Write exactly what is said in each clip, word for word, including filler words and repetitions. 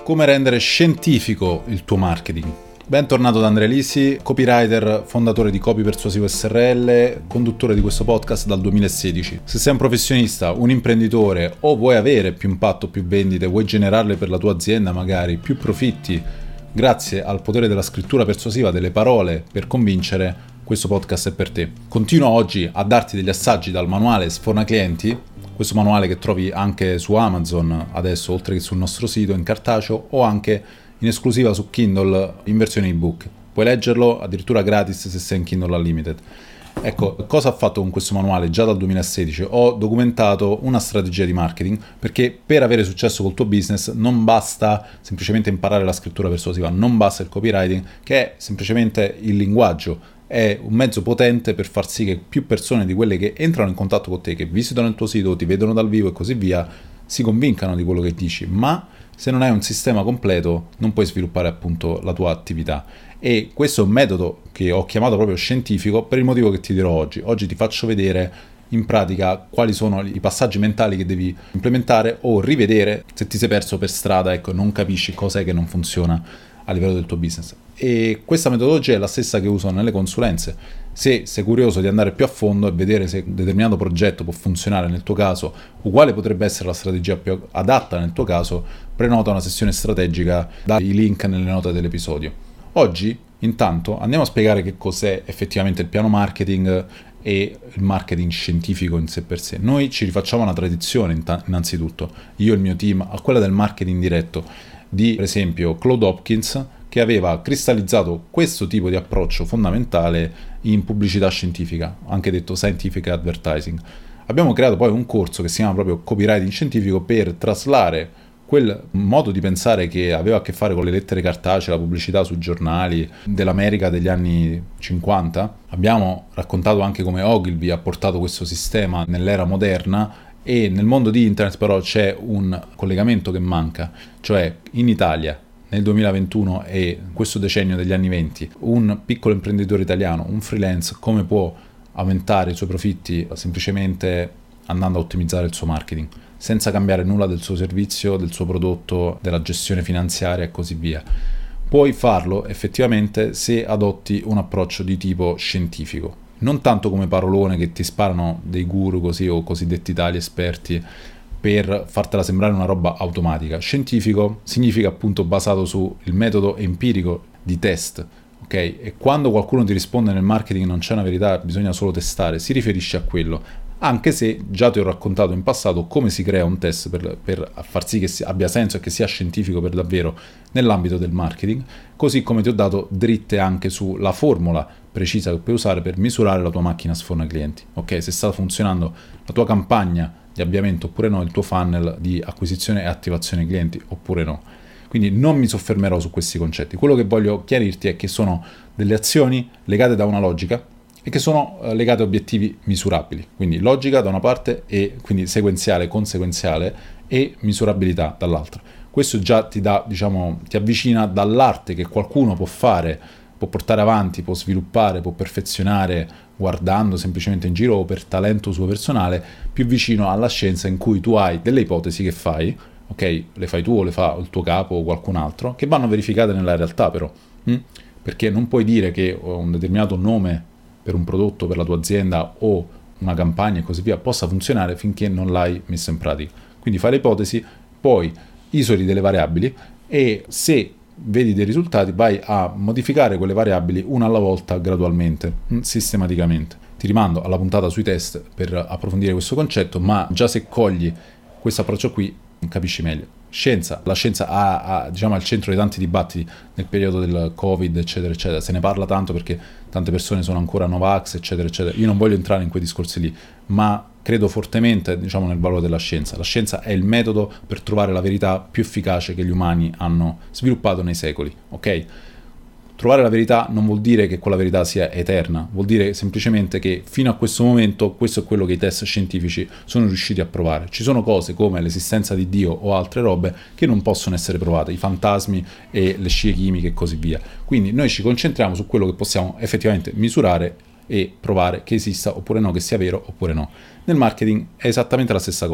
Come rendere scientifico il tuo marketing? Bentornato da Andrea Lisi, copywriter, fondatore di Copy Persuasivo S R L, conduttore di questo podcast dal duemilasedici. Se sei un professionista, un imprenditore o vuoi avere più impatto, più vendite, vuoi generarle per la tua azienda magari, più profitti, grazie al potere della scrittura persuasiva, delle parole per convincere, questo podcast è per te. Continuo oggi a darti degli assaggi dal manuale Sforna Clienti, questo manuale che trovi anche su Amazon adesso, oltre che sul nostro sito in cartaceo, o anche in esclusiva su Kindle in versione ebook. Puoi leggerlo addirittura gratis se sei in Kindle Unlimited. Ecco, cosa ho fatto con questo manuale già dal duemilasedici? Ho documentato una strategia di marketing, perché per avere successo col tuo business non basta semplicemente imparare la scrittura persuasiva, non basta il copywriting, che è semplicemente il linguaggio. È un mezzo potente per far sì che più persone di quelle che entrano in contatto con te, che visitano il tuo sito, ti vedono dal vivo e così via, si convincano di quello che dici. Ma se non hai un sistema completo non puoi sviluppare appunto la tua attività. E questo è un metodo che ho chiamato proprio scientifico per il motivo che ti dirò oggi. Oggi ti faccio vedere in pratica quali sono i passaggi mentali che devi implementare o rivedere se ti sei perso per strada, ecco, non capisci cos'è che non funziona a livello del tuo business. E questa metodologia è la stessa che uso nelle consulenze. Se sei curioso di andare più a fondo e vedere se un determinato progetto può funzionare nel tuo caso o quale potrebbe essere la strategia più adatta nel tuo caso, prenota una sessione strategica dai link nelle note dell'episodio. Oggi, intanto, andiamo a spiegare che cos'è effettivamente il piano marketing e il marketing scientifico in sé per sé. Noi ci rifacciamo una tradizione innanzitutto, io e il mio team, a quella del marketing diretto di, per esempio, Claude Hopkins, che aveva cristallizzato questo tipo di approccio fondamentale in pubblicità scientifica, anche detto scientific advertising. Abbiamo creato poi un corso che si chiama proprio copywriting scientifico per traslare quel modo di pensare che aveva a che fare con le lettere cartacee, la pubblicità sui giornali dell'America degli anni cinquanta. Abbiamo raccontato anche come Ogilvy ha portato questo sistema nell'era moderna, e nel mondo di internet però c'è un collegamento che manca, cioè in Italia nel duemilaventuno e questo decennio degli anni venti, un piccolo imprenditore italiano, un freelance, come può aumentare i suoi profitti semplicemente andando a ottimizzare il suo marketing, senza cambiare nulla del suo servizio, del suo prodotto, della gestione finanziaria e così via. Puoi farlo effettivamente se adotti un approccio di tipo scientifico, non tanto come parolone che ti sparano dei guru così o cosiddetti tali esperti per fartela sembrare una roba automatica. Scientifico significa appunto basato sul metodo empirico di test, ok? E quando qualcuno ti risponde nel marketing non c'è una verità, bisogna solo testare, si riferisce a quello, anche se già ti ho raccontato in passato come si crea un test per, per far sì che abbia senso e che sia scientifico per davvero nell'ambito del marketing, così come ti ho dato dritte anche sulla formula precisa che puoi usare per misurare la tua macchina sforna clienti, ok? Se sta funzionando la tua campagna di avviamento oppure no, il tuo funnel di acquisizione e attivazione clienti oppure no. Quindi non mi soffermerò su questi concetti. Quello che voglio chiarirti è che sono delle azioni legate da una logica e che sono legate a obiettivi misurabili. Quindi logica da una parte e quindi sequenziale, conseguenziale e misurabilità dall'altra. Questo già ti dà, diciamo, ti avvicina dall'arte che qualcuno può fare, può portare avanti, può sviluppare, può perfezionare guardando semplicemente in giro o per talento suo personale, più vicino alla scienza in cui tu hai delle ipotesi che fai, ok? Le fai tu o le fa il tuo capo o qualcun altro, che vanno verificate nella realtà però, hm? Perché non puoi dire che un determinato nome per un prodotto, per la tua azienda o una campagna e così via possa funzionare finché non l'hai messo in pratica. Quindi fai le ipotesi, poi isoli delle variabili e se vedi dei risultati vai a modificare quelle variabili una alla volta gradualmente, sistematicamente. Ti rimando alla puntata sui test per approfondire questo concetto, ma già se cogli questo approccio qui capisci meglio. Scienza, la scienza ha, ha diciamo al centro di tanti dibattiti nel periodo del Covid eccetera eccetera, se ne parla tanto perché tante persone sono ancora Novax eccetera eccetera. Io non voglio entrare in quei discorsi lì, ma credo fortemente, diciamo, nel valore della scienza. La scienza è il metodo per trovare la verità più efficace che gli umani hanno sviluppato nei secoli, ok? Trovare la verità non vuol dire che quella verità sia eterna, vuol dire semplicemente che fino a questo momento questo è quello che i test scientifici sono riusciti a provare. Ci sono cose come l'esistenza di Dio o altre robe che non possono essere provate, i fantasmi e le scie chimiche e così via. Quindi noi ci concentriamo su quello che possiamo effettivamente misurare e provare che esista oppure no, che sia vero oppure no. Nel marketing è esattamente la stessa cosa.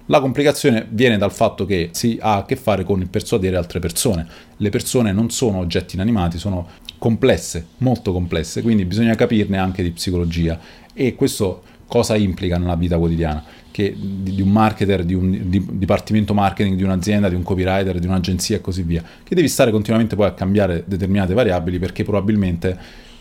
La complicazione viene dal fatto che si ha a che fare con il persuadere altre persone. Le persone non sono oggetti inanimati, sono complesse, molto complesse, quindi bisogna capirne anche di psicologia. E questo cosa implica nella vita quotidiana? Che di, di un marketer, di un di, dipartimento marketing, di un'azienda, di un copywriter, di un'agenzia e così via, che devi stare continuamente poi a cambiare determinate variabili, perché probabilmente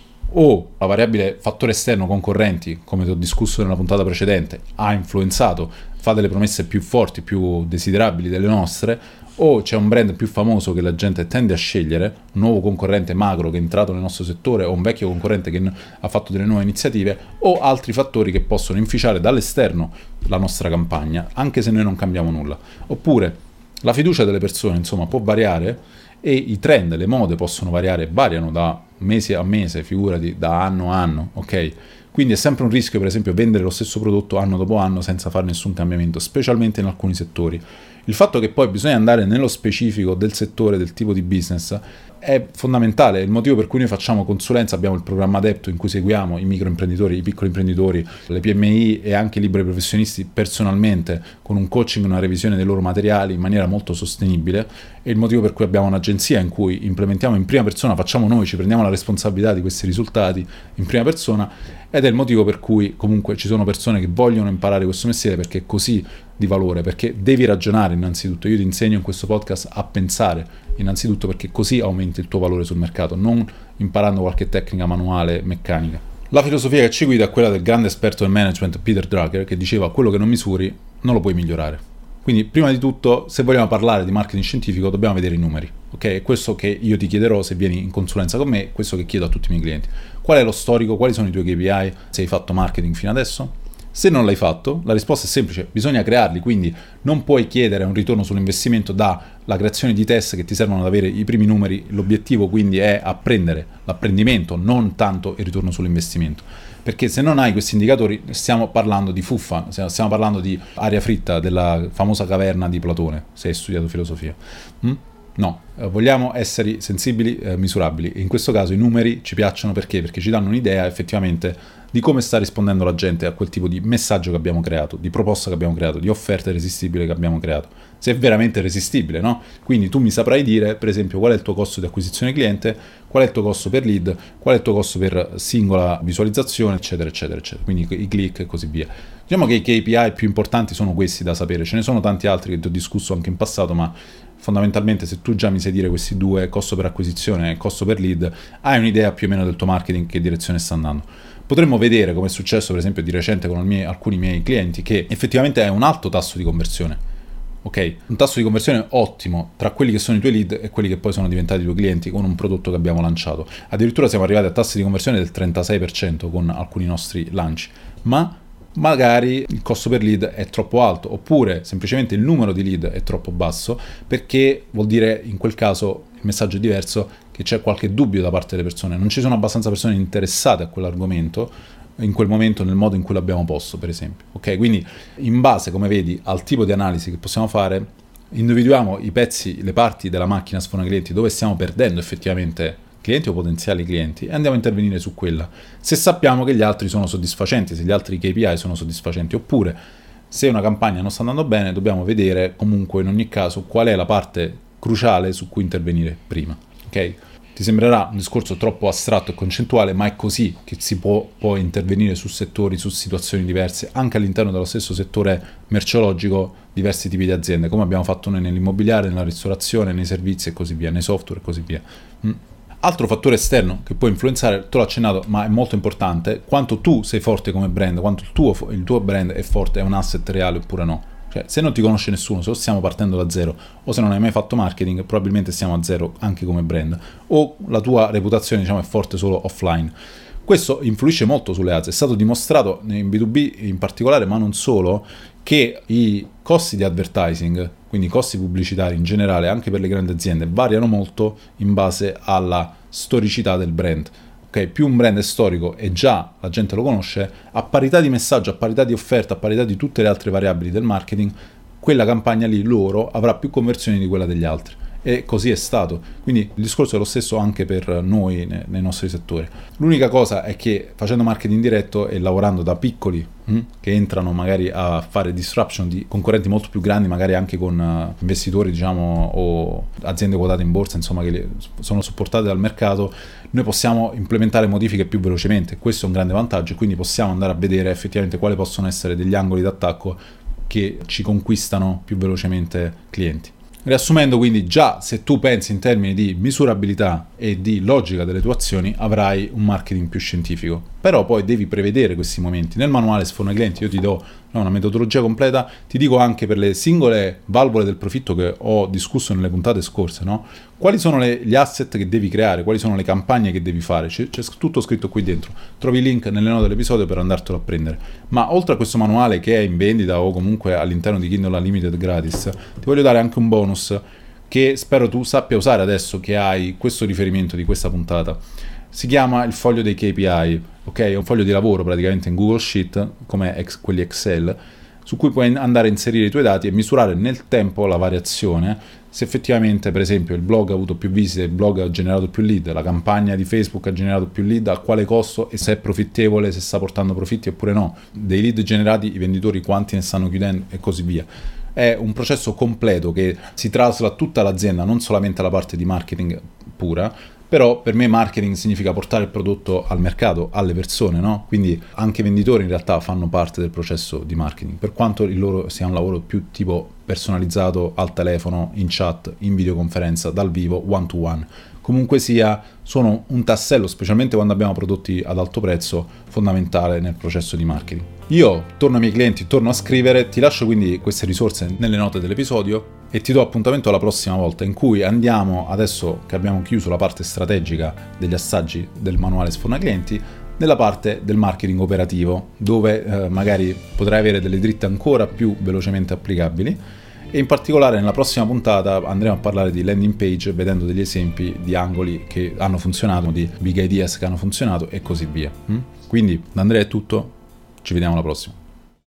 o la variabile fattore esterno concorrenti, come ti ho discusso nella puntata precedente, ha influenzato, fa delle promesse più forti, più desiderabili delle nostre, o c'è un brand più famoso che la gente tende a scegliere, un nuovo concorrente macro che è entrato nel nostro settore o un vecchio concorrente che ha fatto delle nuove iniziative, o altri fattori che possono inficiare dall'esterno la nostra campagna, anche se noi non cambiamo nulla. Oppure la fiducia delle persone, insomma, può variare e i trend, le mode possono variare, variano da mese a mese, figurati, da anno a anno, ok? Quindi è sempre un rischio, per esempio, vendere lo stesso prodotto anno dopo anno senza fare nessun cambiamento, specialmente in alcuni settori. Il fatto che poi bisogna andare nello specifico del settore, del tipo di business, è fondamentale, è il motivo per cui noi facciamo consulenza, abbiamo il programma Adepto in cui seguiamo i microimprenditori, i piccoli imprenditori, le P M I e anche i liberi professionisti personalmente, con un coaching e una revisione dei loro materiali in maniera molto sostenibile. È il motivo per cui abbiamo un'agenzia in cui implementiamo in prima persona, facciamo noi, ci prendiamo la responsabilità di questi risultati in prima persona, ed è il motivo per cui comunque ci sono persone che vogliono imparare questo mestiere, perché è così di valore, perché devi ragionare innanzitutto. Io ti insegno in questo podcast a pensare innanzitutto, perché così aumenti il tuo valore sul mercato, non imparando qualche tecnica manuale meccanica. La filosofia che ci guida è quella del grande esperto del management Peter Drucker, che diceva: quello che non misuri non lo puoi migliorare. Quindi prima di tutto, se vogliamo parlare di marketing scientifico, dobbiamo vedere i numeri, ok? È questo che io ti chiederò se vieni in consulenza con me, questo che chiedo a tutti i miei clienti. Qual è lo storico? Quali sono i tuoi K P I? Se hai fatto marketing fino adesso? Se non l'hai fatto, la risposta è semplice: bisogna crearli, quindi non puoi chiedere un ritorno sull'investimento dalla creazione di test che ti servono ad avere i primi numeri. L'obiettivo quindi è apprendere, l'apprendimento, non tanto il ritorno sull'investimento. Perché se non hai questi indicatori stiamo parlando di fuffa, stiamo parlando di aria fritta della famosa caverna di Platone, se hai studiato filosofia. Mm? No, eh, vogliamo essere sensibili, eh, misurabili. In questo caso i numeri ci piacciono perché? Perché ci danno un'idea effettivamente di come sta rispondendo la gente a quel tipo di messaggio che abbiamo creato, di proposta che abbiamo creato, di offerta irresistibile che abbiamo creato. Se è veramente resistibile, no? Quindi tu mi saprai dire, per esempio, qual è il tuo costo di acquisizione cliente, qual è il tuo costo per lead, qual è il tuo costo per singola visualizzazione, eccetera, eccetera, eccetera. Quindi i click e così via. Diciamo che i K P I più importanti sono questi da sapere. Ce ne sono tanti altri che ti ho discusso anche in passato, ma fondamentalmente se tu già mi sai dire questi due, costo per acquisizione e costo per lead, hai un'idea più o meno del tuo marketing, che direzione sta andando. Potremmo vedere, come è successo per esempio di recente con miei, alcuni miei clienti, che effettivamente hai un alto tasso di conversione, ok? Un tasso di conversione ottimo tra quelli che sono i tuoi lead e quelli che poi sono diventati i tuoi clienti con un prodotto che abbiamo lanciato. Addirittura siamo arrivati a tassi di conversione del trentasei per cento con alcuni nostri lanci, ma magari il costo per lead è troppo alto, oppure semplicemente il numero di lead è troppo basso, perché vuol dire in quel caso, il messaggio è diverso, che c'è qualche dubbio da parte delle persone, non ci sono abbastanza persone interessate a quell'argomento in quel momento, nel modo in cui l'abbiamo posto, per esempio. Ok, quindi in base, come vedi, al tipo di analisi che possiamo fare, individuiamo i pezzi, le parti della macchina sfona clienti dove stiamo perdendo effettivamente clienti o potenziali clienti, e andiamo a intervenire su quella, se sappiamo che gli altri sono soddisfacenti, se gli altri K P I sono soddisfacenti. Oppure se una campagna non sta andando bene, dobbiamo vedere comunque in ogni caso qual è la parte cruciale su cui intervenire prima. Ok? Ti sembrerà un discorso troppo astratto e concettuale, ma è così che si può poi intervenire su settori, su situazioni diverse, anche all'interno dello stesso settore merceologico, diversi tipi di aziende, come abbiamo fatto noi nell'immobiliare, nella ristorazione, nei servizi e così via, nei software e così via. Mm. Altro fattore esterno che può influenzare, te l'ho accennato, ma è molto importante: quanto tu sei forte come brand, quanto il tuo, il tuo brand è forte, è un asset reale oppure no. Cioè, se non ti conosce nessuno, se stiamo partendo da zero, o se non hai mai fatto marketing, probabilmente stiamo a zero anche come brand, o la tua reputazione, diciamo, è forte solo offline. Questo influisce molto sulle ads. È stato dimostrato in B due B in particolare, ma non solo, che i costi di advertising, quindi i costi pubblicitari in generale, anche per le grandi aziende, variano molto in base alla storicità del brand. Okay, più un brand è storico e già la gente lo conosce, a parità di messaggio, a parità di offerta, a parità di tutte le altre variabili del marketing, quella campagna lì loro avrà più conversioni di quella degli altri. e così è stato. Quindi il discorso è lo stesso anche per noi nei, nei nostri settori. L'unica cosa è che facendo marketing diretto e lavorando da piccoli mh, che entrano magari a fare disruption di concorrenti molto più grandi, magari anche con uh, investitori, diciamo, o aziende quotate in borsa, insomma, che le, sono supportate dal mercato, noi possiamo implementare modifiche più velocemente. Questo è un grande vantaggio, quindi possiamo andare a vedere effettivamente quali possono essere degli angoli d'attacco che ci conquistano più velocemente clienti. Riassumendo, quindi, già se tu pensi in termini di misurabilità e di logica delle tue azioni, avrai un marketing più scientifico. Però poi devi prevedere questi momenti. Nel manuale Sforna Clienti io ti do no, una metodologia completa, ti dico anche per le singole valvole del profitto che ho discusso nelle puntate scorse, no? Quali sono le, gli asset che devi creare, quali sono le campagne che devi fare, c'è, c'è tutto scritto qui dentro. Trovi il link nelle note dell'episodio per andartelo a prendere. Ma oltre a questo manuale che è in vendita o comunque all'interno di Kindle Unlimited gratis, ti voglio dare anche un bonus che spero tu sappia usare adesso che hai questo riferimento di questa puntata. Si chiama il foglio dei K P I, ok? È un foglio di lavoro praticamente in Google Sheet, come ex, quelli Excel, su cui puoi andare a inserire i tuoi dati e misurare nel tempo la variazione, se effettivamente per esempio il blog ha avuto più visite, il blog ha generato più lead, la campagna di Facebook ha generato più lead, a quale costo e se è profittevole, se sta portando profitti oppure no, dei lead generati, i venditori quanti ne stanno chiudendo e così via. È un processo completo che si trasla a tutta l'azienda, non solamente alla parte di marketing pura. Però per me marketing significa portare il prodotto al mercato, alle persone, no? Quindi anche i venditori in realtà fanno parte del processo di marketing, per quanto il loro sia un lavoro più tipo personalizzato al telefono, in chat, in videoconferenza, dal vivo, one to one. Comunque sia, sono un tassello, specialmente quando abbiamo prodotti ad alto prezzo, fondamentale nel processo di marketing. Io torno ai miei clienti, torno a scrivere, ti lascio quindi queste risorse nelle note dell'episodio e ti do appuntamento alla prossima volta in cui andiamo, adesso che abbiamo chiuso la parte strategica degli assaggi del manuale Sforna Clienti, nella parte del marketing operativo, dove eh, magari potrai avere delle dritte ancora più velocemente applicabili. E in particolare nella prossima puntata andremo a parlare di landing page vedendo degli esempi di angoli che hanno funzionato, di big ideas che hanno funzionato e così via. Quindi da Andrea è tutto, ci vediamo alla prossima.